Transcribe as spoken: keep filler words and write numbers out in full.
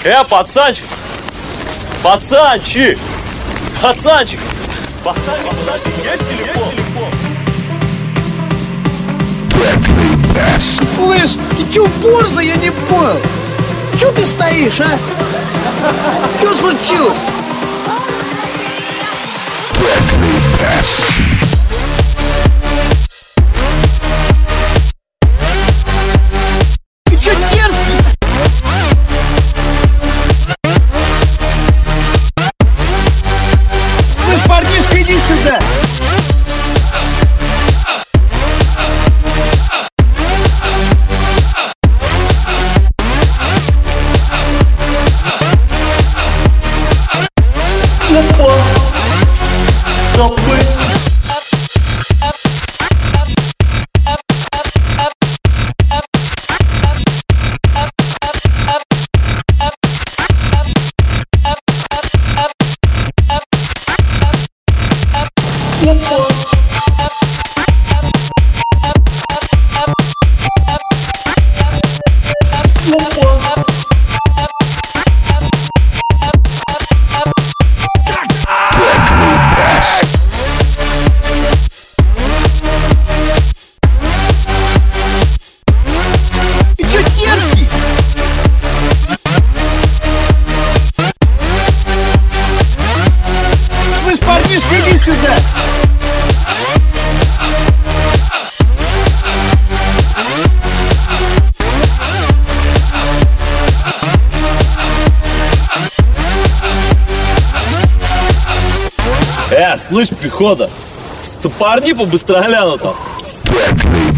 Э, пацанчик! Пацанчик! Пацанчик! Пацанчик, пацанчик, есть телефон? Слышь, ты чё борза, я не понял? Чё ты стоишь, а? Чё случилось? Ты чё дерзкий? Слышь, парнишка, иди сюда! Опа! Стопы! Ты чё дерзкий? Слышь, парнишка, иди сюда! Э, слышь, прихода! Стопорни побыстро гляну там!